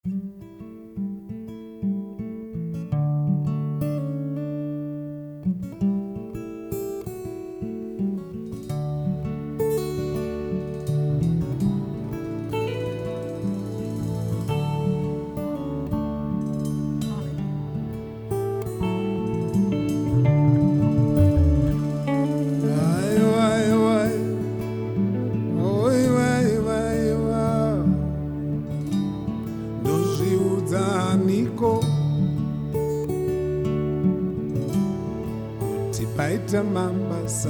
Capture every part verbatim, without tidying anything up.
Paita mambasa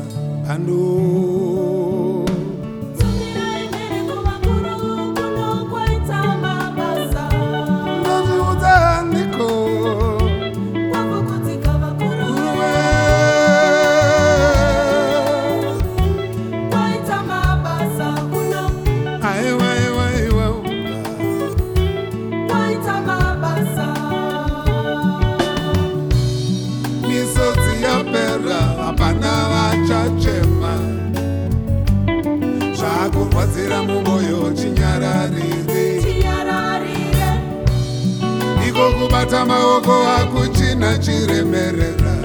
pano Tumira imere kumakuru kuno kwaita mambasa Nozi uzaniko Wafukutika bakuru Uwe Kwaita mambasa kuno Aiwa aiwa aiwa Kwaita mambasa Misozi ya pera apana vachachema zvakurwadzira mumwoyo chinyararire Chinyararire iko kubata maoko akuchina chiremerera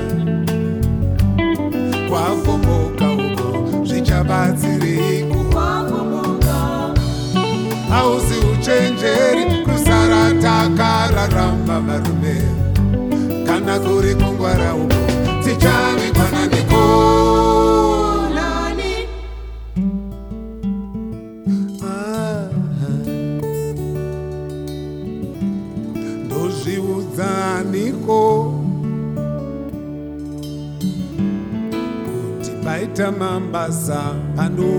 kwafomoka uko zvichabatsiriko Wafukutika hausi uchenjeri kusara takararamba varume kana kuri kungwara uko tichavikwana ndiko Nani ndozviudzaniko kuti paita mambasa pano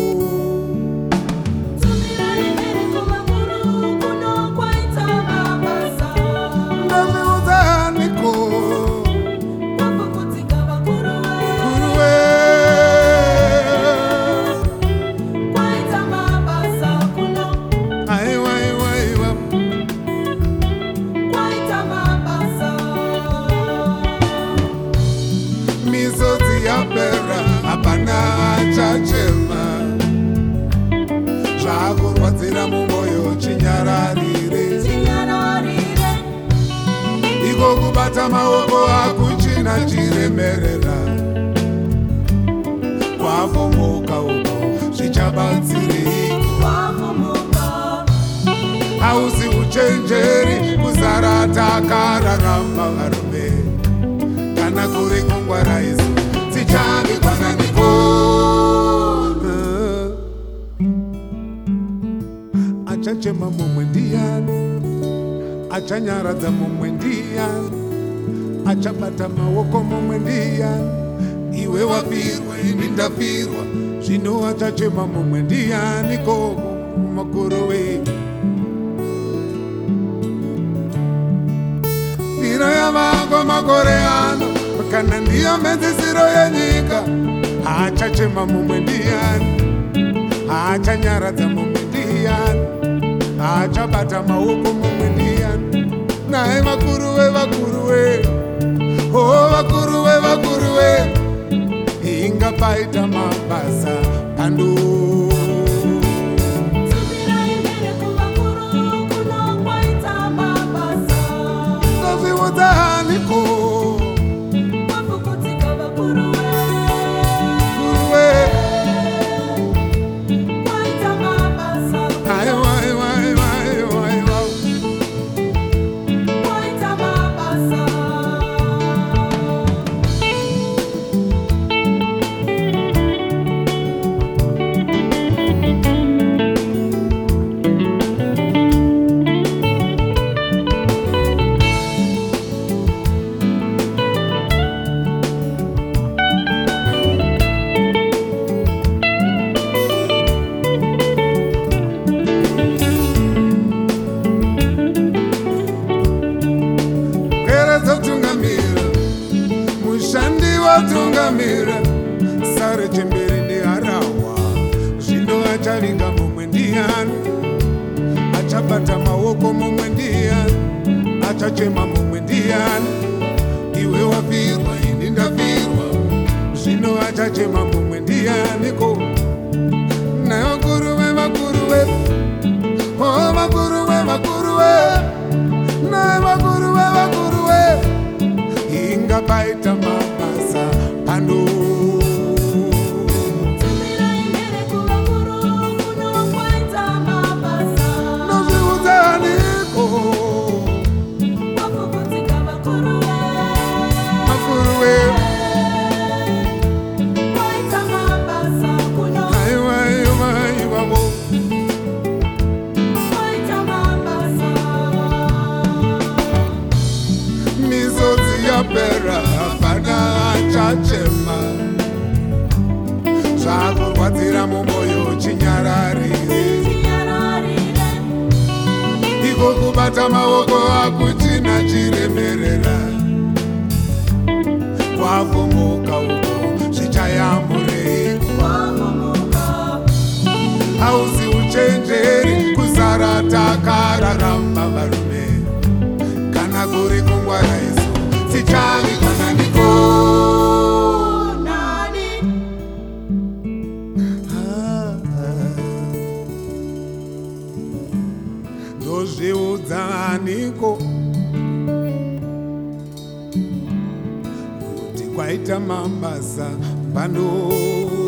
Tumira imere kumakuru kuno kwaita mambasa ndozviudzaniko Wafukutika bakuru kuruwe Kwaita mambasa kuno aiwa aiwa aiwa Kwaita mambasa misodzi yapera hapana achachema zvakurwadzira mumwoyo chinyararire Chinyararire iko kubata maoko akuchina chiremerera kwafomoka uko zvichabatsiriko Wafumuka hausi uchenjeri kuzara takararamba varume kana kuri kungwara izo tichavikwana ndiko achachema mumwe ndiyani achanyaradza mumwe ndiyani achabata maoko mumwe ndiyani iwe wafirwa ini ndafirwa zvino achachema mumwe ndiyani koko makuru we firo yavako makore ano kana ndiyo medzisiro yenyika achachema mumwe ndiyani achanyaradza mumwe ndiyani achabata maoko mumwe ndiyani naye vakuruwe vakuruwe o vakuruwe vakuruwe inga paita mabasa pando Tumira imere kumakuru kuno kwaita mambasa ndozviudzaniko Wafukutika bakuru kuruwe Kwaita mambasa aiwa aiwa aiwa aiwa aiwa Kwaita mambasa tungamira sare chemberi ndiharawa zvino achavinga mumwe ndiyani achabata maoko mumwe ndiyani achachema mumwe ndiyani iwe wafirwa ini ndafirwa zvino achachema mumwe ndiyani ko naye vakuruve vakuruve o vakuruve vakuruve chinobuda mumwoyo chinyararire, iko kubata maoko akuchina chiremerera. Wavumuka uko zvichayambureiko, hauzi uchenjeri kuzara takararama varume. Kana kuri kungwara isu tichavi kana niko ndozviudza niko kuti kwaita mambasa mbando